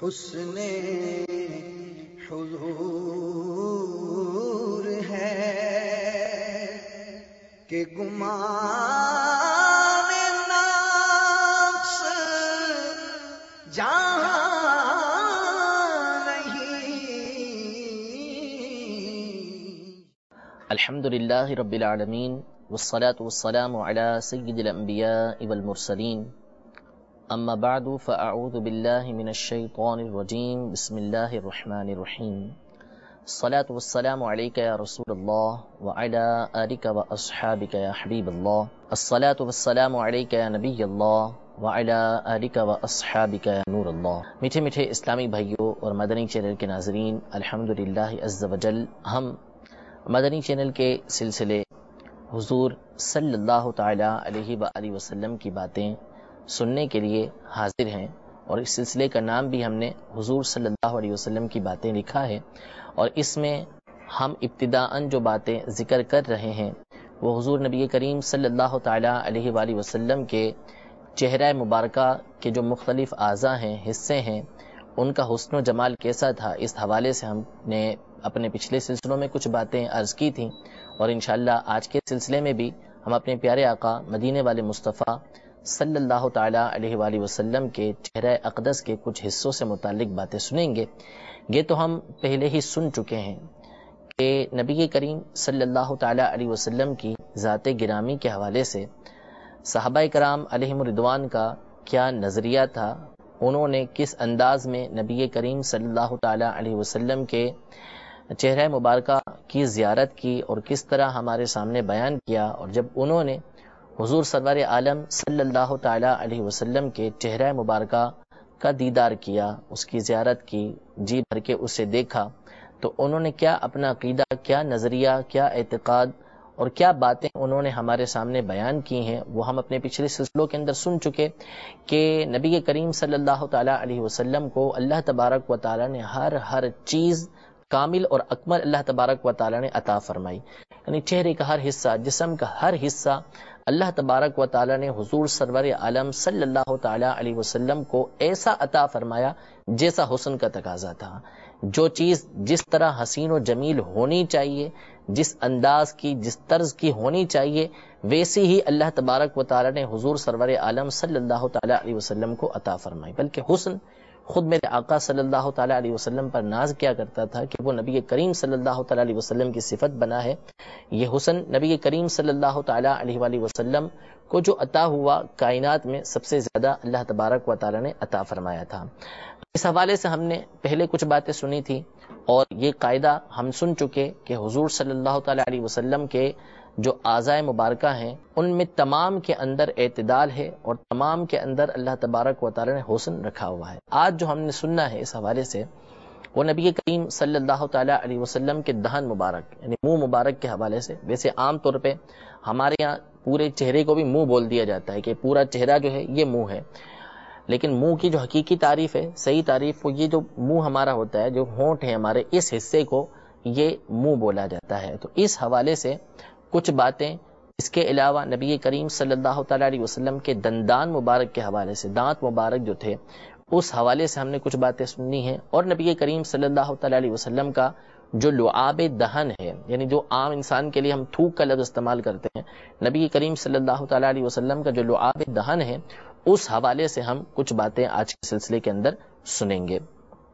حسن حضور ہے کہ گمان نفس جان نہیں۔ الحمدللہ رب العالمین والصلاة والسلام علی سید الانبیاء والمرسلین، اما بعد فاعوذ باللہ من الشیطان الرجیم، بسم اللہ الرحمن الرحیم۔ الصلاة والسلام علیک یا رسول اللہ وعلی آلک واصحابک یا حبیب اللہ، الصلاة والسلام علیک یا نبی اللہ وعلی آلک واصحابک یا نور اللہ۔ میٹھے میٹھے اسلامی بھائیوں اور مدنی چینل کے ناظرین، الحمدللہ عز وجل ہم مدنی چینل کے سلسلے حضور صلی اللہ تعالی علیہ وآلہ وسلم کی باتیں سننے کے لیے حاضر ہیں، اور اس سلسلے کا نام بھی ہم نے حضور صلی اللہ علیہ وسلم کی باتیں لکھا ہے، اور اس میں ہم ابتداءً جو باتیں ذکر کر رہے ہیں وہ حضور نبی کریم صلی اللہ تعالی علیہ وآلہ وسلم کے چہرہ مبارکہ کے جو مختلف اعضاء ہیں، حصے ہیں، ان کا حسن و جمال کیسا تھا، اس حوالے سے ہم نے اپنے پچھلے سلسلوں میں کچھ باتیں عرض کی تھیں، اور انشاءاللہ آج کے سلسلے میں بھی ہم اپنے پیارے آقا مدینے والے مصطفیٰ صلی اللہ تعالی علیہ وآلہ وسلم کے چہرہ اقدس کے کچھ حصوں سے متعلق باتیں سنیں گے۔ یہ تو ہم پہلے ہی سن چکے ہیں کہ نبی کریم صلی اللہ تعالی علیہ وسلم کی ذات گرامی کے حوالے سے صحابہ کرام علیہم رضوان کا کیا نظریہ تھا، انہوں نے کس انداز میں نبی کریم صلی اللہ تعالی علیہ وسلم کے چہرہ مبارکہ کی زیارت کی اور کس طرح ہمارے سامنے بیان کیا، اور جب انہوں نے حضور سرور عالم صلی اللہ تعالی علیہ وسلم کے چہرہ مبارکہ کا دیدار کیا، اس کی زیارت کی، جی بھر کے اسے دیکھا، تو انہوں نے کیا اپنا عقیدہ، کیا نظریہ، کیا اعتقاد اور کیا باتیں انہوں نے ہمارے سامنے بیان کی ہیں، وہ ہم اپنے پچھلے سلسلوں کے اندر سن چکے کہ نبی کریم صلی اللہ تعالی علیہ وسلم کو اللہ تبارک و تعالی نے ہر چیز کامل اور اکمل اللہ تبارک و تعالی نے عطا فرمائی، یعنی چہرے کا ہر حصہ، جسم کا ہر حصہ اللہ تبارک و تعالی نے حضور سرور عالم صلی اللہ تعالی علیہ وسلم کو ایسا عطا فرمایا جیسا حسن کا تقاضا تھا۔ جو چیز جس طرح حسین و جمیل ہونی چاہیے، جس انداز کی، جس طرز کی ہونی چاہیے، ویسی ہی اللہ تبارک و تعالی نے حضور سرور عالم صلی اللہ تعالی علیہ وسلم کو عطا فرمائی۔ بلکہ حسن خود میرے آقا صلی اللہ تعالی علیہ وسلم پر ناز کیا کرتا تھا کہ وہ نبی کریم صلی اللہ تعالی علیہ وسلم کی صفت بنا ہے۔ یہ حسن نبی کریم صلی اللہ تعالی علیہ وآلہ وسلم کو جو عطا ہوا، کائنات میں سب سے زیادہ اللہ تبارک و تعالی نے عطا فرمایا تھا۔ اس حوالے سے ہم نے پہلے کچھ باتیں سنی تھی، اور یہ قاعدہ ہم سن چکے کہ حضور صلی اللہ تعالی علیہ وسلم کے جو اعضاء مبارکہ ہیں ان میں تمام کے اندر اعتدال ہے، اور تمام کے اندر اللہ تبارک و تعالی نے حسن رکھا ہوا ہے۔ آج جو ہم نے سننا ہے اس حوالے سے وہ نبی کریم صلی اللہ تعالی علیہ وسلم کے دہن مبارک یعنی منہ مبارک کے حوالے سے۔ ویسے عام طور پہ ہمارے یہاں پورے چہرے کو بھی منہ بول دیا جاتا ہے کہ پورا چہرہ جو ہے یہ منہ ہے، لیکن منہ کی جو حقیقی تعریف ہے، صحیح تعریف، وہ یہ جو منہ ہمارا ہوتا ہے، جو ہونٹ ہے ہمارے، اس حصے کو یہ منہ بولا جاتا ہے۔ تو اس حوالے سے کچھ باتیں، اس کے علاوہ نبی کریم صلی اللہ تعالی علیہ وسلم کے دندان مبارک کے حوالے سے، دانت مبارک جو تھے، اس حوالے سے ہم نے کچھ باتیں سننی ہیں، اور نبی کریم صلی اللہ تعالی علیہ وسلم کا جو لعاب دہن ہے، یعنی جو عام انسان کے لیے ہم تھوک کا لفظ استعمال کرتے ہیں، نبی کریم صلی اللہ تعالی علیہ وسلم کا جو لعاب دہن ہے، اس حوالے سے ہم کچھ باتیں آج کے سلسلے کے اندر سنیں گے۔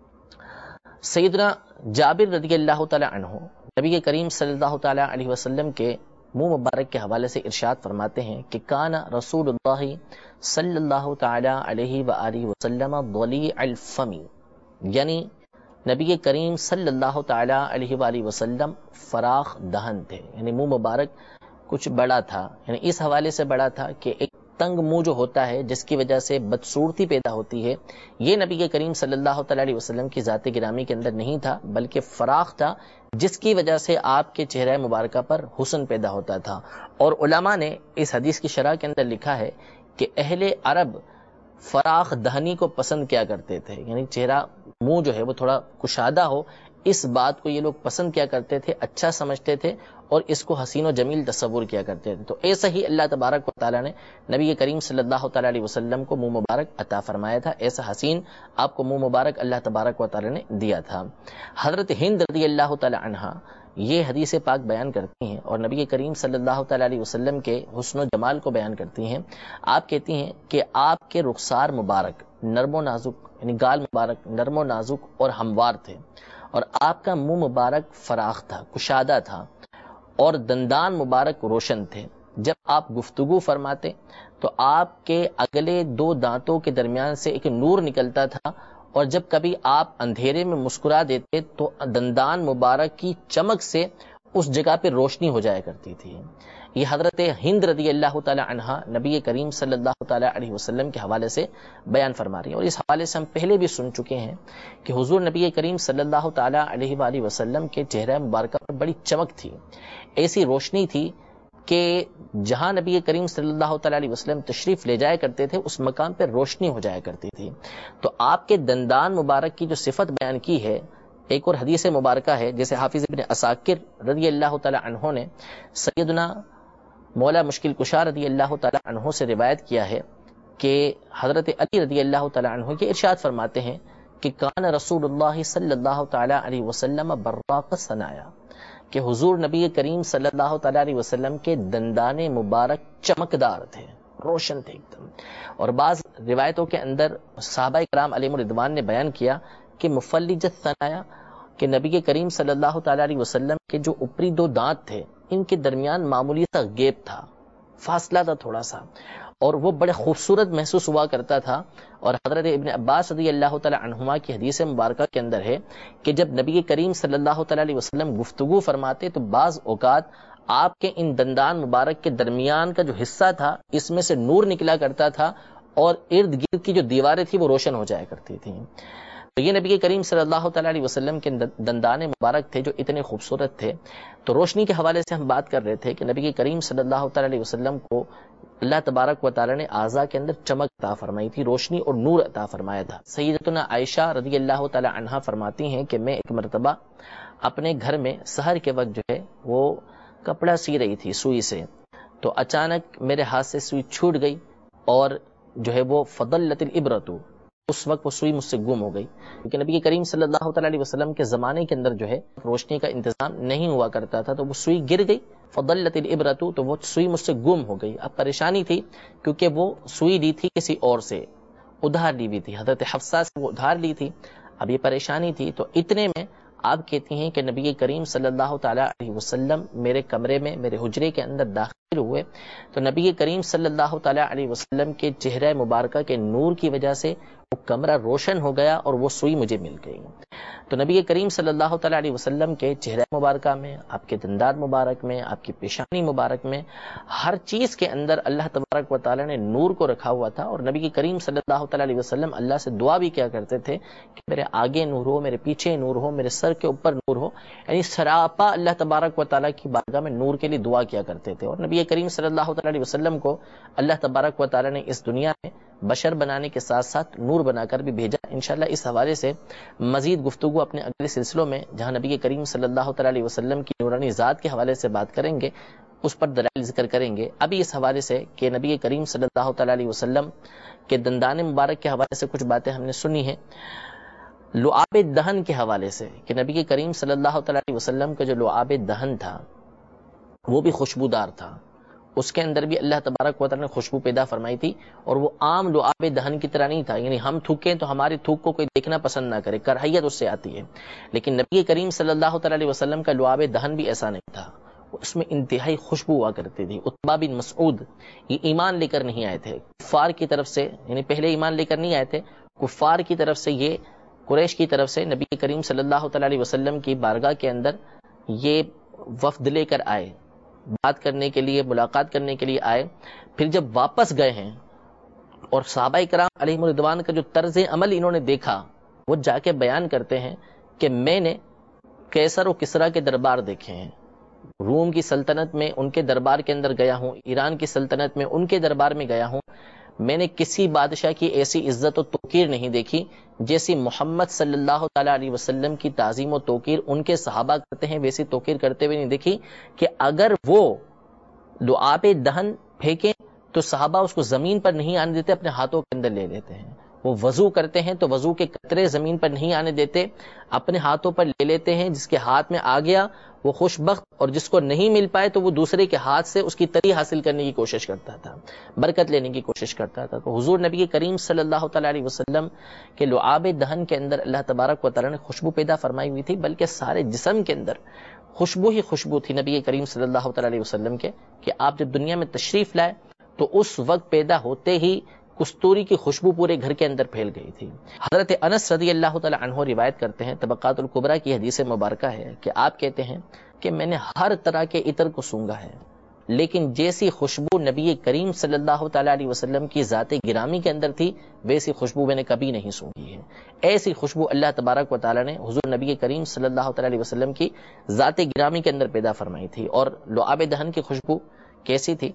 سیدنا جابر رضی اللہ تعالی عنہ نبی کریم صلی اللہ تعالی علیہ وسلم کے منہ مبارک کے حوالے سے ارشاد فرماتے ہیں کہ کان رسول اللہ صلی اللہ تعالی علیہ وآلہ وسلم ضلیع الفم، یعنی نبی کریم صلی اللہ تعالی علیہ وآلہ وسلم فراخ دہن تھے، یعنی منہ مبارک کچھ بڑا تھا، یعنی اس حوالے سے بڑا تھا کہ ایک تنگ منہ جو ہوتا ہے جس کی وجہ سے بدصورتی پیدا ہوتی ہے، یہ نبی کریم صلی اللہ تعالی علیہ وسلم کی ذات گرامی کے اندر نہیں تھا، بلکہ فراخ تھا، جس کی وجہ سے آپ کے چہرہ مبارکہ پر حسن پیدا ہوتا تھا۔ اور علماء نے اس حدیث کی شرح کے اندر لکھا ہے کہ اہل عرب فراخ دہنی کو پسند کیا کرتے تھے، یعنی چہرہ منہ جو ہے وہ تھوڑا کشادہ ہو، اس بات کو یہ لوگ پسند کیا کرتے تھے، اچھا سمجھتے تھے اور اس کو حسین و جمیل تصور کیا کرتے تھے۔ تو ایسا ہی اللہ تبارک و تعالیٰ نے نبی کریم صلی اللہ تعالیٰ علیہ وسلم کو منہ مبارک عطا فرمایا تھا، ایسا حسین آپ کو منہ مبارک اللہ تبارک و تعالیٰ نے دیا تھا۔ حضرت ہند رضی اللہ تعالیٰ عنہا یہ حدیث پاک بیان کرتی ہیں اور نبی کریم صلی اللہ تعالیٰ علیہ وسلم کے حسن و جمال کو بیان کرتی ہیں۔ آپ کہتی ہیں کہ آپ کے رخسار مبارک نرم و نازک، یعنی گال مبارک نرم و نازک اور ہموار تھے، اور آپ کا منہ مبارک فراخ تھا، کشادہ تھا، اور دندان مبارک روشن تھے۔ جب آپ گفتگو فرماتے تو آپ کے اگلے دو دانتوں کے درمیان سے ایک نور نکلتا تھا، اور جب کبھی آپ اندھیرے میں مسکرا دیتے تو دندان مبارک کی چمک سے اس جگہ پہ روشنی ہو جایا کرتی تھی۔ یہ حضرت ہند رضی اللہ تعالی عنہا نبی کریم صلی اللہ تعالی علیہ وسلم کے حوالے سے بیان فرما رہی ہیں، اور اس حوالے سے ہم پہلے بھی سن چکے ہیں کہ حضور نبی کریم صلی اللہ تعالی علیہ وآلہ وسلم کے چہرہ مبارکہ پر بڑی چمک تھی، ایسی روشنی تھی کہ جہاں نبی کریم صلی اللہ تعالی علیہ وسلم تشریف لے جایا کرتے تھے اس مقام پہ روشنی ہو جایا کرتی تھی۔ تو آپ کے دندان مبارک کی جو صفت بیان کی ہے، ایک اور حدیث مبارکہ ہے جیسے حافظ ابن عساکر رضی اللہ تعالی عنہ نے سیدنا مولا مشکل کشا رضی اللہ تعالی عنہ سے روایت کیا ہے کہ حضرت علی رضی اللہ تعالی عنہ کے ارشاد فرماتے ہیں کہ کان رسول اللہ صلی اللہ تعالی علیہ وسلم براق ثنایا، کہ حضور نبی کریم صلی اللہ تعالی علیہ وسلم کے دندان مبارک چمکدار تھے، روشن تھے ایک دم۔ اور بعض روایتوں کے اندر صحابہ کرام علیہم الرضوان نے بیان کیا کہ مفلج الثنایا، کہ نبی کریم صلی اللہ تعالی علیہ وسلم کے جو اوپری دو دانت تھے ان کے درمیان معمولی سا گیپ تھا، فاصلہ تھا تھوڑا سا، اور وہ بڑے خوبصورت محسوس ہوا کرتا تھا۔ اور حضرت ابن عباس رضی اللہ تعالی عنہما کی حدیث مبارکہ کے اندر ہے کہ جب نبی کریم صلی اللہ تعالی علیہ وسلم گفتگو فرماتے تو بعض اوقات آپ کے ان دندان مبارک کے درمیان کا جو حصہ تھا اس میں سے نور نکلا کرتا تھا، اور ارد گرد کی جو دیواریں تھی وہ روشن ہو جایا کرتی تھیں۔ تو یہ نبی کریم صلی اللہ تعالی علیہ وسلم کے دندان مبارک تھے جو اتنے خوبصورت تھے۔ تو روشنی کے حوالے سے ہم بات کر رہے تھے کہ نبی کریم صلی اللہ تعالی علیہ وسلم کو اللہ تبارک و تعالی نے اعضاء کے اندر چمک عطا فرمائی تھی، روشنی اور نور عطا فرمایا تھا۔ سیدتنا عائشہ رضی اللہ تعالی عنہا فرماتی ہیں کہ میں ایک مرتبہ اپنے گھر میں سحر کے وقت جو ہے وہ کپڑا سی رہی تھی سوئی سے، تو اچانک میرے ہاتھ سے سوئی چھوٹ گئی اور جو ہے وہ فضلت الابرۃ، اس وقت وہ سوئی مجھ سے گم ہو گئی، کیونکہ نبی کریم صلی اللہ تعالی علیہ وسلم کے زمانے کے اندر جو ہے روشنی کا انتظام نہیں ہوا کرتا تھا، تو وہ سوئی گر گئی، فضلت الابرۃ، تو وہ سوئی مجھ سے گم ہو گئی۔ اب پریشانی تھی کیونکہ وہ سوئی لی تھی کسی اور سے، ادھار لی ہوئی تھی، حضرت حفصہ سے وہ ادھار لی تھی، اب یہ پریشانی تھی۔ تو اتنے میں آپ کہتی ہیں کہ نبی کریم صلی اللہ تعالی علیہ وسلم میرے کمرے میں، میرے حجرے کے اندر داخل ہوئے، تو نبی کریم صلی اللہ تعالی علیہ وسلم کے چہرہ مبارکہ کے نور کی وجہ سے وہ کمرہ روشن ہو گیا اور وہ سوئی مجھے مل گئی۔ تو نبی کریم صلی اللہ تعالی علیہ وسلم کے چہرہ مبارکہ میں، آپ کے دندان مبارک میں، آپ کی پیشانی مبارک میں، ہر چیز کے اندر اللہ تبارک و تعالی نے نور کو رکھا ہوا تھا، اور نبی کریم صلی اللہ تعالی علیہ وسلم اللہ سے دعا بھی کیا کرتے تھے کہ میرے آگے نور ہو، میرے پیچھے نور ہو، میرے سر کے اوپر نور ہو، یعنی سراپا اللہ تبارک و تعالی کی بارگاہ میں نور کے لیے دعا کیا کرتے تھے۔ اور نبی کریم صلی اللہ تعالی علیہ وسلم کو اللہ تبارک و تعالی نے اس دنیا میں بشر بنانے کے ساتھ ساتھ نور بنا کر بھی بھیجا۔ انشاءاللہ اس حوالے سے مزید گفتگو اپنے اگلے سلسلوں میں جہاں نبی کریم صلی اللہ تعالی علیہ وسلم کی نورانی ذات کے حوالے سے بات کریں گے، اس پر دلائل ذکر کریں گے۔ ابھی اس حوالے سے کہ نبی کریم صلی اللہ تعالی علیہ وسلم کے دندان مبارک کے حوالے سے کچھ باتیں ہم نے سنی ہیں۔ لعاب دہن کے حوالے سے کہ نبی کریم صلی اللہ تعالی علیہ وسلم کا جو لعاب دہن تھا وہ بھی خوشبودار تھا، اس کے اندر بھی اللہ تبارک و تعالی نے خوشبو پیدا فرمائی تھی، اور وہ عام لعاب دہن کی طرح نہیں تھا، یعنی ہم تھوکیں تو ہماری تھوک کو کوئی دیکھنا پسند نہ کرے، کراہیت اس سے آتی ہے، لیکن نبی کریم صلی اللہ تعالی علیہ وسلم کا لعاب دہن بھی ایسا نہیں تھا، اس میں انتہائی خوشبو ہوا کرتی تھی۔ عتبہ بن مسعود یہ ایمان لے کر نہیں آئے تھے، کفار کی طرف سے، یعنی پہلے ایمان لے کر نہیں آئے تھے، کفار کی طرف سے، یہ قریش کی طرف سے نبی کریم صلی اللہ تعالی علیہ وسلم کی بارگاہ کے اندر یہ وفد لے کر آئے، بات کرنے کے لیے، ملاقات کرنے کے لیے آئے۔ پھر جب واپس گئے ہیں اور صحابہ کرام علیہم الرضوان کا جو طرز عمل انہوں نے دیکھا، وہ جا کے بیان کرتے ہیں کہ میں نے قیصر و کسریٰ کے دربار دیکھے ہیں، روم کی سلطنت میں ان کے دربار کے اندر گیا ہوں، ایران کی سلطنت میں ان کے دربار میں گیا ہوں، میں نے کسی بادشاہ کی ایسی عزت و توقیر نہیں دیکھی جیسی محمد صلی اللہ تعالی علیہ وسلم کی تعظیم و توقیر ان کے صحابہ کرتے ہیں، ویسی توقیر کرتے ہوئے نہیں دیکھی کہ اگر وہ لعاب دہن پھینکیں تو صحابہ اس کو زمین پر نہیں آنے دیتے، اپنے ہاتھوں کے اندر لے لیتے ہیں۔ وہ وضو کرتے ہیں تو وضو کے قطرے زمین پر نہیں آنے دیتے، اپنے ہاتھوں پر لے لیتے ہیں، جس کے ہاتھ میں آ گیا وہ خوش بخت، اور جس کو نہیں مل پائے تو وہ دوسرے کے ہاتھ سے اس کی تری حاصل کرنے کی کوشش کرتا تھا، برکت لینے کی کوشش کرتا تھا۔ تو حضور نبی کریم صلی اللہ تعالی علیہ وسلم کے لعاب دہن کے اندر اللہ تبارک و تعالی نے خوشبو پیدا فرمائی ہوئی تھی، بلکہ سارے جسم کے اندر خوشبو ہی خوشبو تھی نبی کریم صلی اللہ تعالی علیہ وسلم کے، کہ آپ جب دنیا میں تشریف لائے تو اس وقت پیدا ہوتے ہی کستوری کی خوشبو پورے گھر کے اندر پھیل گئی تھی۔ حضرت انس رضی اللہ تعالی عنہ روایت کرتے ہیں، طبقات الکبریٰ کی حدیث مبارکہ ہے کہ آپ کہتے ہیں کہ میں نے ہر طرح کے عطر کو سونگھا ہے، لیکن جیسی خوشبو نبی کریم صلی اللہ تعالی علیہ وسلم کی ذات گرامی کے اندر تھی ویسی خوشبو میں نے کبھی نہیں سونگھی ہے۔ ایسی خوشبو اللہ تبارک و تعالی نے حضور نبی کریم صلی اللہ تعالی علیہ وسلم کی ذات گرامی کے اندر پیدا فرمائی تھی۔ اور لعاب دہن کی خوشبو کیسی تھی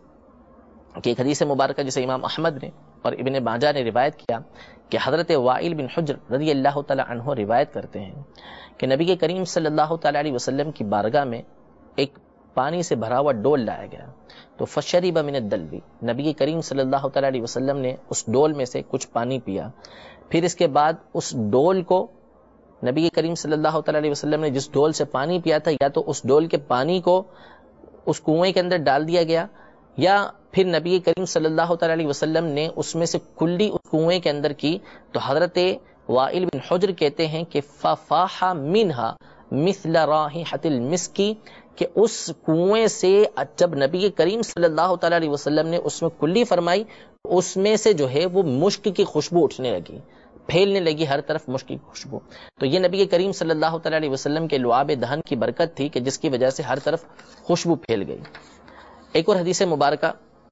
کہ ایک حدیث مبارکہ جسے امام احمد نے اور ابن ماجہ نے روایت کیا کہ حضرت وائل بن حجر رضی اللہ تعالی عنہ روایت کرتے ہیں کہ نبی کریم صلی اللہ تعالی علیہ وسلم کی بارگاہ میں ایک پانی سے بھرا ہوا ڈول لایا گیا، تو فشرب من الدلو، نبی کریم صلی اللہ تعالی علیہ وسلم نے اس ڈول میں سے کچھ پانی پیا، پھر اس کے بعد اس ڈول کو نبی کریم صلی اللہ تعالی علیہ وسلم نے جس ڈول سے پانی پیا تھا یا تو اس ڈول کے پانی کو اس کنویں کے اندر ڈال دیا گیا، یا پھر نبی کریم صلی اللہ تعالی علیہ وسلم نے اس میں سے کلی اس کنویں کے اندر کی۔ تو حضرت وائل بن حجر کہتے ہیں کہ ففاح منہا مثل رائحۃ المسک، کہ اس کنویں سے جب نبی کریم صلی اللہ تعالی علیہ وسلم نے اس میں کلی فرمائی، اس میں سے جو ہے وہ مشک کی خوشبو اٹھنے لگی، پھیلنے لگی ہر طرف مشک کی خوشبو۔ تو یہ نبی کریم صلی اللہ تعالی علیہ وسلم کے لعاب دہن کی برکت تھی کہ جس کی وجہ سے ہر طرف خوشبو پھیل گئی۔ ایک اور حدیث مبارکہ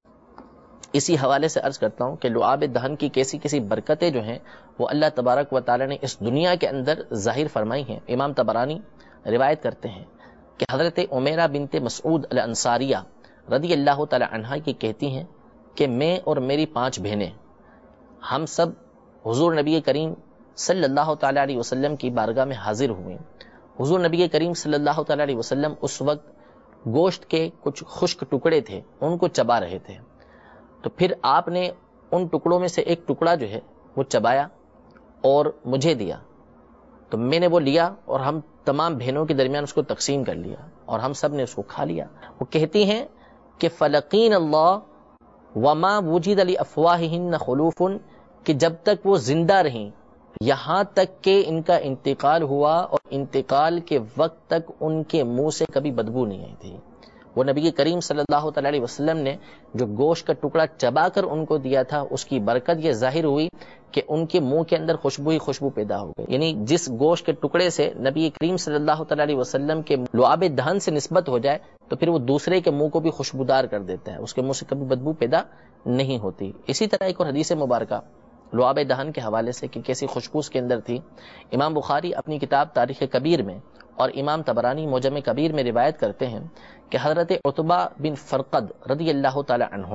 اسی حوالے سے عرض کرتا ہوں کہ لعاب دہن کی کیسی برکتیں جو ہیں وہ اللہ تبارک و تعالی نے اس دنیا کے اندر ظاہر فرمائی ہیں۔ امام طبرانی روایت کرتے ہیں کہ حضرت عمیرہ بنت مسعود الانصاریہ رضی اللہ تعالی عنہا کی کہتی ہیں کہ میں اور میری 5 بہنیں ہم سب حضور نبی کریم صلی اللہ تعالی علیہ وسلم کی بارگاہ میں حاضر ہوئے۔ حضور نبی کریم صلی اللہ تعالی علیہ وسلم اس وقت گوشت کے کچھ خشک ٹکڑے تھے، ان کو چبا رہے تھے، تو پھر آپ نے ان ٹکڑوں میں سے ایک ٹکڑا جو ہے وہ چبایا اور مجھے دیا، تو میں نے وہ لیا اور ہم تمام بہنوں کے درمیان اس کو تقسیم کر لیا اور ہم سب نے اس کو کھا لیا۔ وہ کہتی ہیں کہ فلقین اللہ وما وجد لافواہہن خلوف، کہ جب تک وہ زندہ رہیں یہاں تک کہ ان کا انتقال ہوا، اور انتقال کے وقت تک ان کے منہ سے کبھی بدبو نہیں آئی تھی۔ وہ نبی کریم صلی اللہ تعالی علیہ وسلم نے جو گوشت کا ٹکڑا چبا کر ان کو دیا تھا، اس کی برکت یہ ظاہر ہوئی کہ ان کے منہ کے اندر خوشبو ہی خوشبو پیدا ہو گئی۔ یعنی جس گوشت کے ٹکڑے سے نبی کریم صلی اللہ تعالی علیہ وسلم کے لعاب دہن سے نسبت ہو جائے تو پھر وہ دوسرے کے منہ کو بھی خوشبودار کر دیتا ہے، اس کے منہ سے کبھی بدبو پیدا نہیں ہوتی۔ اسی طرح ایک اور حدیث مبارکہ لعاب دہن کے حوالے سے کہ کیسی خوشبو اس کے اندر تھی، امام بخاری اپنی کتاب تاریخ کبیر میں اور امام طبرانی معجم کبیر میں روایت کرتے ہیں کہ حضرت عتبہ بن فرقد رضی اللہ تعالی عنہ،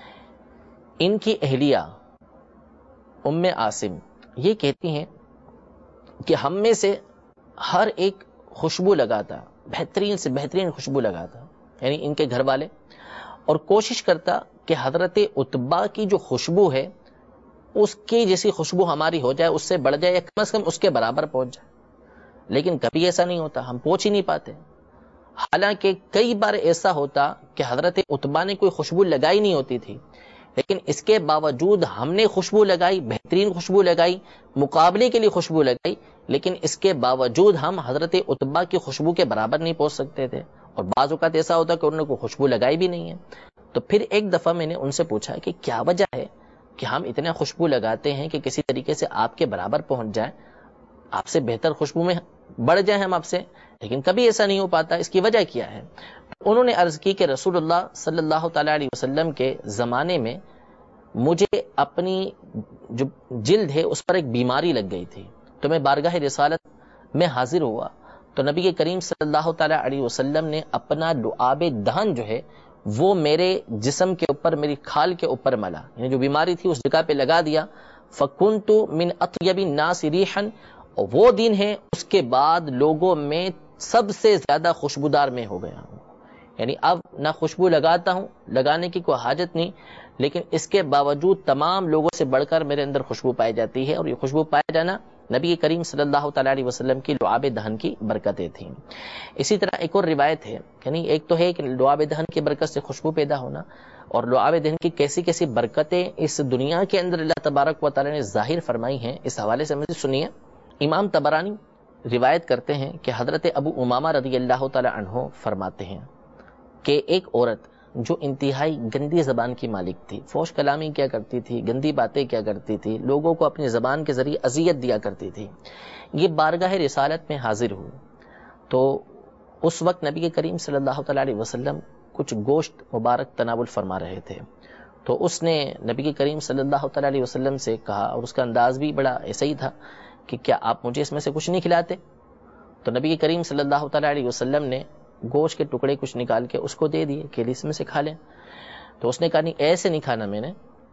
ان کی اہلیہ ام عاصم یہ کہتی ہیں کہ ہم میں سے ہر ایک خوشبو لگاتا، بہترین سے بہترین خوشبو لگاتا، یعنی ان کے گھر والے، اور کوشش کرتا کہ حضرت عتبہ کی جو خوشبو ہے اس کی جیسی خوشبو ہماری ہو جائے، اس سے بڑھ جائے یا کم از کم اس کے برابر پہنچ جائے، لیکن کبھی ایسا نہیں ہوتا، ہم پہنچ ہی نہیں پاتے۔ حالانکہ کئی بار ایسا ہوتا کہ حضرت عتبہ نے کوئی خوشبو لگائی نہیں ہوتی تھی، لیکن اس کے باوجود ہم نے خوشبو لگائی، بہترین خوشبو لگائی، مقابلے کے لیے خوشبو لگائی، لیکن اس کے باوجود ہم حضرت عتبہ کی خوشبو کے برابر نہیں پہنچ سکتے تھے، اور بعض اوقات ایسا ہوتا کہ انہوں نے کوئی خوشبو لگائی بھی نہیں ہے۔ تو پھر ایک دفعہ میں نے ان سے پوچھا کہ کیا وجہ ہے کہ ہم اتنا خوشبو لگاتے ہیں کہ کسی طریقے سے آپ کے برابر پہنچ جائیں، آپ سے بہتر خوشبو میں بڑھ جائیں ہم آپ سے، لیکن کبھی ایسا نہیں ہو پاتا، اس کی وجہ کیا ہے؟ انہوں نے عرض کی کہ رسول اللہ صلی اللہ تعالی علیہ وسلم کے زمانے میں مجھے اپنی جو جلد ہے اس پر ایک بیماری لگ گئی تھی، تو میں بارگاہ رسالت میں حاضر ہوا، تو نبی کریم صلی اللہ تعالی علیہ وسلم نے اپنا لعاب دہن جو ہے وہ میرے جسم کے اوپر، میری کھال کے اوپر ملا، یعنی جو بیماری تھی اس جگہ پہ لگا دیا. فَكُنْتُ مِنْ أَطْيَبِ النَّاسِ رِيحًا، اور وہ دن ہے اس کے بعد لوگوں میں سب سے زیادہ خوشبودار میں ہو گیا ہوں. یعنی اب نہ خوشبو لگاتا ہوں، لگانے کی کوئی حاجت نہیں، لیکن اس کے باوجود تمام لوگوں سے بڑھ کر میرے اندر خوشبو پائی جاتی ہے. اور یہ خوشبو پایا جانا نبی کریم صلی اللہ تعالیٰ علیہ وسلم کی لعاب دہن کی برکتیں تھیں. اسی طرح ایک اور روایت ہے، یعنی ایک تو ہے کہ لعاب دہن کی برکت سے خوشبو پیدا ہونا، اور لعاب دہن کی کیسی کیسی برکتیں اس دنیا کے اندر اللہ تبارک و تعالیٰ نے ظاہر فرمائی ہیں. اس حوالے سے مجھے سنیے. امام طبرانی روایت کرتے ہیں کہ حضرت ابو امامہ رضی اللہ تعالیٰ عنہ فرماتے ہیں کہ ایک عورت جو انتہائی گندی زبان کی مالک تھی، فحش کلامی کیا کرتی تھی، گندی باتیں کیا کرتی تھی، لوگوں کو اپنی زبان کے ذریعے اذیت دیا کرتی تھی، یہ بارگاہ رسالت میں حاضر ہوئی. تو اس وقت نبی کریم صلی اللہ تعالیٰ علیہ وسلم کچھ گوشت مبارک تناول فرما رہے تھے. تو اس نے نبی کریم صلی اللہ تعالیٰ علیہ وسلم سے کہا، اور اس کا انداز بھی بڑا ایسا ہی تھا کہ کیا آپ مجھے اس میں سے کچھ نہیں کھلاتے؟ تو نبی کریم صلی اللہ تعالیٰ علیہ وسلم نے گوشت کے ٹکڑے کچھ نکال کے اس کو دے دیے کہ اس میں سے کھا لیں. تو اس نے کہا نہیں، ایسے نہیں کھانا میں نے،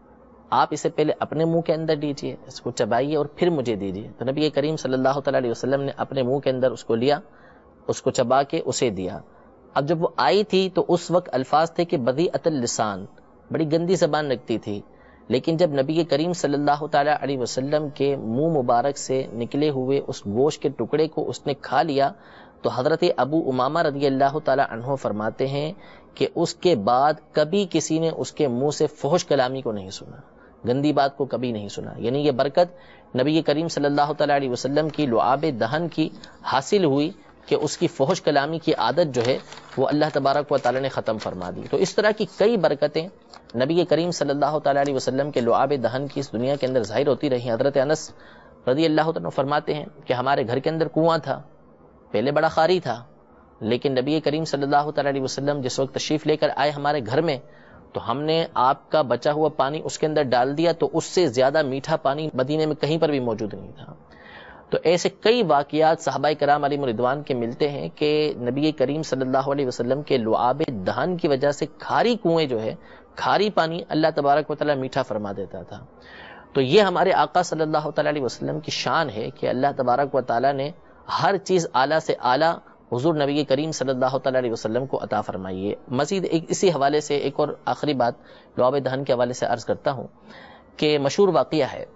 آپ اسے پہلے اپنے منہ کے اندر دیجیے، اس کو چبائیے اور پھر مجھے دیجیے. تو نبی کریم صلی اللہ تعالیٰ علیہ وسلم نے اپنے منہ کے اندر اس کو لیا، اس کو چبا کے اسے دیا. اب جب وہ آئی تھی تو اس وقت الفاظ تھے کہ بذیئۃ اللسان، بڑی گندی زبان لگتی تھی. لیکن جب نبی کریم صلی اللہ تعالیٰ علیہ وسلم کے منہ مبارک سے نکلے ہوئے اس گوشت کے ٹکڑے کو اس نے کھا لیا، تو حضرت ابو امامہ رضی اللہ تعالیٰ عنہ فرماتے ہیں کہ اس کے بعد کبھی کسی نے اس کے منہ سے فحش کلامی کو نہیں سنا، گندی بات کو کبھی نہیں سنا. یعنی یہ برکت نبی کریم صلی اللہ تعالیٰ علیہ وسلم کی لعاب دہن کی حاصل ہوئی کہ اس کی فحش کلامی کی عادت جو ہے وہ اللہ تبارک و تعالیٰ نے ختم فرما دی. تو اس طرح کی کئی برکتیں نبی کریم صلی اللہ تعالیٰ علیہ وسلم کے لعاب دہن کی اس دنیا کے اندر ظاہر ہوتی رہی. حضرت انس رضی اللہ عنہ فرماتے ہیں کہ ہمارے گھر کے اندر کنواں تھا، پہلے بڑا خاری تھا، لیکن نبی کریم صلی اللہ تعالیٰ علیہ وسلم جس وقت تشریف لے کر آئے ہمارے گھر میں، تو ہم نے آپ کا بچا ہوا پانی اس کے اندر ڈال دیا، تو اس سے زیادہ میٹھا پانی مدینے میں کہیں پر بھی موجود نہیں تھا. تو ایسے کئی واقعات صحابہ کرام علیہم رضوان کے ملتے ہیں کہ نبی کریم صلی اللہ علیہ وسلم کے لعاب دہن کی وجہ سے کھاری کنویں جو ہے، کھاری پانی اللہ تبارک و تعالیٰ میٹھا فرما دیتا تھا. تو یہ ہمارے آقا صلی اللہ تعالیٰ علیہ وسلم کی شان ہے کہ اللہ تبارک و تعالیٰ نے ہر چیز اعلیٰ سے اعلیٰ حضور نبی کریم صلی اللہ تعالیٰ علیہ وسلم کو عطا فرمائی ہے. مزید اسی حوالے سے ایک اور آخری بات لعاب دہن کے حوالے سے عرض کرتا ہوں کہ مشہور واقعہ ہے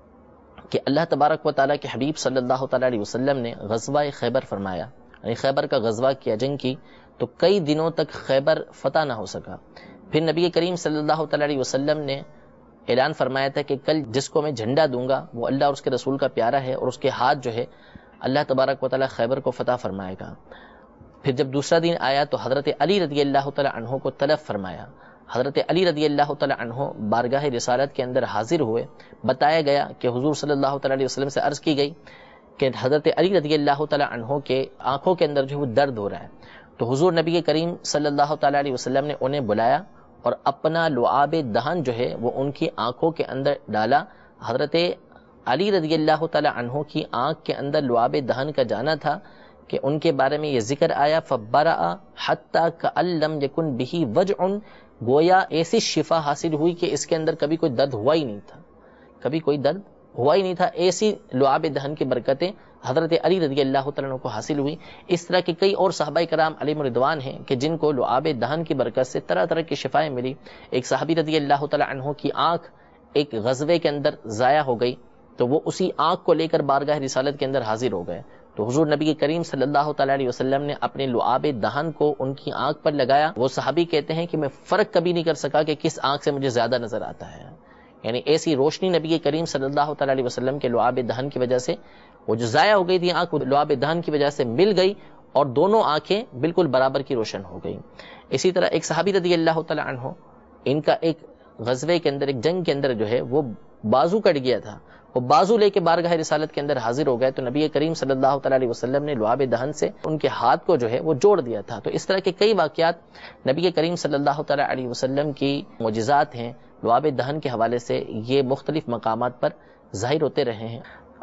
کہ اللہ تبارک و تعالیٰ کے حبیب صلی اللہ تعالیٰ علیہ وسلم نے غزوہ خیبر فرمایا، یعنی خیبر کا غزوہ کیا، جنگ کی، تو کئی دنوں تک خیبر فتح نہ ہو سکا. پھر نبی کریم صلی اللہ تعالیٰ علیہ وسلم نے اعلان فرمایا تھا کہ کل جس کو میں جھنڈا دوں گا وہ اللہ اور اس کے رسول کا پیارا ہے، اور اس کے ہاتھ جو ہے اللہ تبارک و تعالیٰ خیبر کو فتح فرمائے گا. پھر جب دوسرا دن آیا تو حضرت علی رضی اللہ تعالیٰ عنہ کو طلب فرمایا. حضرت علی رضی اللہ تعالیٰ عنہ بارگاہ رسالت کے اندر حاضر ہوئے. بتایا گیا کہ حضور صلی اللہ تعالیٰ علیہ وسلم سے عرض کی گئی کہ حضرت علی رضی اللہ تعالیٰ عنہ کے آنکھوں کے اندر جو ہے وہ درد ہو رہا ہے. تو حضور نبی کریم صلی اللہ تعالیٰ علیہ وسلم نے انہیں بلایا اور اپنا لعاب دہن جو ہے وہ ان کی آنکھوں کے اندر ڈالا. حضرت علی رضی اللہ تعالیٰ عنہ کی آنکھ کے اندر لعاب دہن کا جانا تھا کہ ان کے بارے میں یہ ذکر آیا فبرأ حتی کأن لم یکن بہ وجع، گویا ایسی شفا حاصل ہوئی کہ اس کے اندر کبھی کوئی درد ہوا ہی نہیں تھا، کبھی کوئی درد ہوا ہی نہیں تھا. ایسی لعاب دہن کی برکتیں حضرت علی رضی اللہ تعالیٰ عنہ کو حاصل ہوئی. اس طرح کے کئی اور صحابہ کرام علیہم رضوان ہیں کہ جن کو لعاب دہن کی برکت سے طرح طرح کی شفائیں ملی. ایک صحابی رضی اللہ تعالیٰ عنہ کی آنکھ ایک غزوے کے اندر ضائع ہو گئی، تو وہ اسی آنکھ کو لے کر بارگاہ رسالت کے اندر حاضر ہو گئے. تو حضور نبی کریم صلی اللہ تعالیٰ علیہ وسلم نے اپنے لعاب دہن کو ان کی آنکھ پر لگایا. وہ صحابی کہتے ہیں کہ میں فرق کبھی نہیں کر سکا کہ کس آنکھ سے مجھے زیادہ نظر آتا ہے. یعنی ایسی روشنی نبی کریم صلی اللہ تعالیٰ علیہ وسلم کے لعاب دہن کی وجہ سے وہ جو ضائع ہو گئی تھی آنکھ، لعاب دہن کی وجہ سے مل گئی اور دونوں آنکھیں بالکل برابر کی روشن ہو گئی. اسی طرح ایک صحابی رضی اللہ تعالیٰ عنہ، ان کا ایک غزوے کے اندر، ایک جنگ کے اندر جو ہے وہ بازو کٹ گیا تھا، وہ بازو لے کے بارگاہ رسالت کے اندر حاضر ہو گئے. تو نبی کریم صلی اللہ تعالیٰ علیہ وسلم نے لعاب دہن سے ان کے ہاتھ کو جو ہے وہ جوڑ دیا تھا. تو اس طرح کے کئی واقعات نبی کریم صلی اللہ تعالیٰ علیہ وسلم کی معجزات ہیں لعاب دہن کے حوالے سے، یہ مختلف مقامات پر ظاہر ہوتے رہے ہیں.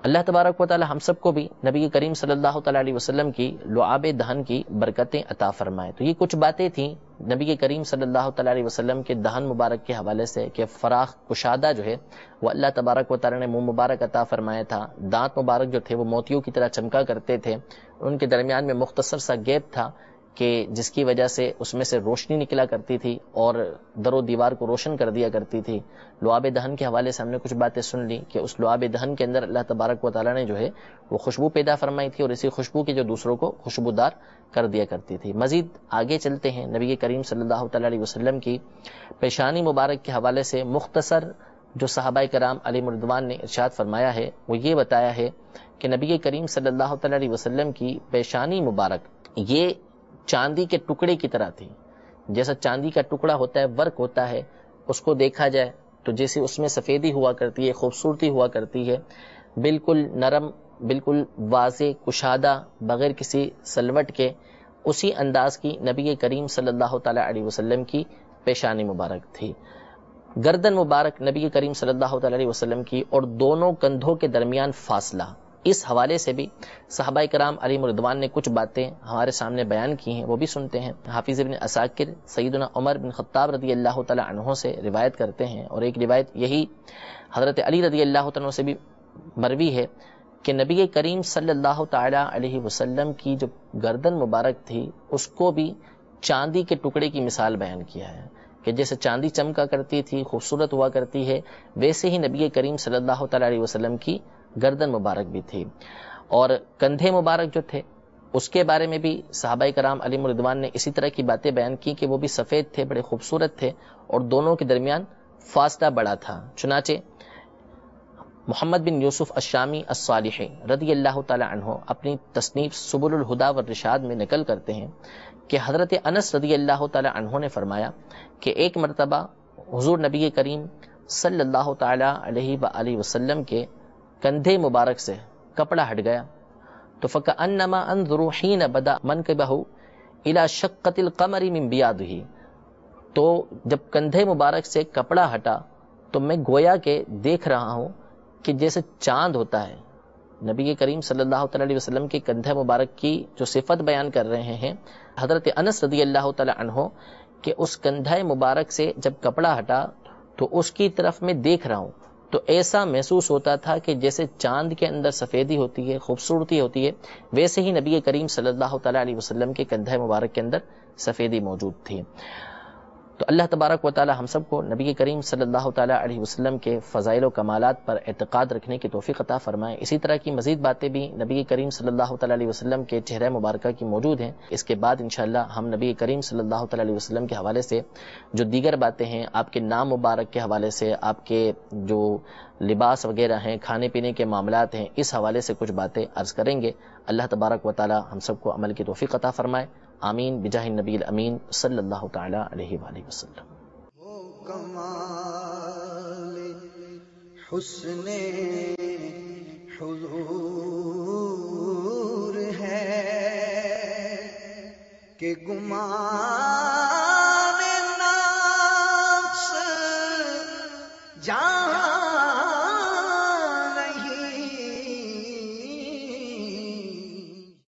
اللہ تبارک و تعالی ہم سب کو بھی نبی کریم صلی اللہ تعالی علیہ وسلم کی لعاب دہن کی برکتیں عطا فرمائے۔ تو یہ کچھ باتیں تھیں نبی کریم صلی اللہ تعالی علیہ وسلم کے دہن مبارک کے حوالے سے کہ فراخ کشادہ جو ہے وہ اللہ تبارک و تعالی نے منہ مبارک عطا فرمایا تھا، دانت مبارک جو تھے وہ موتیوں کی طرح چمکا کرتے تھے، ان کے درمیان میں مختصر سا گیپ تھا کہ جس کی وجہ سے اس میں سے روشنی نکلا کرتی تھی اور در و دیوار کو روشن کر دیا کرتی تھی۔ لعاب دہن کے حوالے سے ہم نے کچھ باتیں سن لی کہ اس لعاب دہن کے اندر اللہ تبارک و تعالیٰ نے جو ہے وہ خوشبو پیدا فرمائی تھی اور اسی خوشبو کے جو دوسروں کو خوشبودار کر دیا کرتی تھی۔ مزید آگے چلتے ہیں، نبی کریم صلی اللہ تعالیٰ علیہ وسلم کی پیشانی مبارک کے حوالے سے مختصر جو صحابہ کرام علیہم رضوان نے ارشاد فرمایا ہے وہ یہ بتایا ہے کہ نبی کریم صلی اللہ تعالیٰ علیہ وسلم کی پیشانی مبارک یہ چاندی کے ٹکڑے کی طرح تھی۔ جیسا چاندی کا ٹکڑا ہوتا ہے، ورک ہوتا ہے، اس کو دیکھا جائے تو جیسے اس میں سفیدی ہوا کرتی ہے، خوبصورتی ہوا کرتی ہے، بالکل نرم، بالکل واضح، کشادہ، بغیر کسی سلوٹ کے، اسی انداز کی نبی کریم صلی اللہ تعالی علیہ وسلم کی پیشانی مبارک تھی۔ گردن مبارک نبی کریم صلی اللہ تعالی علیہ وسلم کی اور دونوں کندھوں کے درمیان فاصلہ، اس حوالے سے بھی صحابہ کرام علیہم رضوان نے کچھ باتیں ہمارے سامنے بیان کی ہیں، وہ بھی سنتے ہیں۔ حافظ ابن عساکر سیدنا عمر بن خطاب رضی اللہ تعالی عنہ سے روایت کرتے ہیں، اور ایک روایت یہی حضرت علی رضی اللہ عنہ سے بھی مروی ہے کہ نبی کریم صلی اللہ تعالی علیہ وسلم کی جو گردن مبارک تھی اس کو بھی چاندی کے ٹکڑے کی مثال بیان کیا ہے کہ جیسے چاندی چمکا کرتی تھی، خوبصورت ہوا کرتی ہے، ویسے ہی نبی کریم صلی اللہ تعالی علیہ وسلم کی گردن مبارک بھی تھی۔ اور کندھے مبارک جو تھے اس کے بارے میں بھی صحابہ کرام علیہم رضوان نے اسی طرح کی باتیں بیان کی کہ وہ بھی سفید تھے، بڑے خوبصورت تھے اور دونوں کے درمیان فاصلہ بڑا تھا۔ چنانچہ محمد بن یوسف الشامی الصالحی رضی اللہ تعالی عنہ اپنی تصنیف سبل الہدی والرشاد میں نقل کرتے ہیں کہ حضرت انس رضی اللہ تعالی عنہ نے فرمایا کہ ایک مرتبہ حضور نبی کریم صلی اللہ تعالی علیہ وآلہ وسلم کے کندھے مبارک سے کپڑا ہٹ گیا تو فکأنما انظر حین بدا منکبہ الی شقۃ القمر من بیاضہ، تو جب کندھے مبارک سے کپڑا ہٹا تو میں گویا کہ دیکھ رہا ہوں کہ جیسے چاند ہوتا ہے۔ نبی کریم صلی اللہ تعالی علیہ وسلم کے کندھے مبارک کی جو صفت بیان کر رہے ہیں حضرت انس رضی اللہ تعالی عنہ کہ اس کندھے مبارک سے جب کپڑا ہٹا تو اس کی طرف میں دیکھ رہا ہوں تو ایسا محسوس ہوتا تھا کہ جیسے چاند کے اندر سفیدی ہوتی ہے، خوبصورتی ہوتی ہے، ویسے ہی نبی کریم صلی اللہ تعالی علیہ وسلم کے کندھے مبارک کے اندر سفیدی موجود تھی۔ تو اللہ تبارک و تعالی ہم سب کو نبی کریم صلی اللہ تعالی علیہ وسلم کے فضائل و کمالات پر اعتقاد رکھنے کی توفیق عطا فرمائے۔ اسی طرح کی مزید باتیں بھی نبی کریم صلی اللہ تعالی علیہ وسلم کے چہرہ مبارکہ کی موجود ہیں۔ اس کے بعد انشاءاللہ ہم نبی کریم صلی اللہ تعالی علیہ وسلم کے حوالے سے جو دیگر باتیں ہیں، آپ کے نام مبارک کے حوالے سے، آپ کے جو لباس وغیرہ ہیں، کھانے پینے کے معاملات ہیں، اس حوالے سے کچھ باتیں عرض کریں گے۔ اللہ تبارک و تعالی ہم سب کو عمل کی توفیق عطا فرمائے، آمین بجاہ النبی الامین صلی اللہ تعالی علیہ وآلہ وسلم۔ وہ کمال حسن حضور ہے کہ گمان نفس جان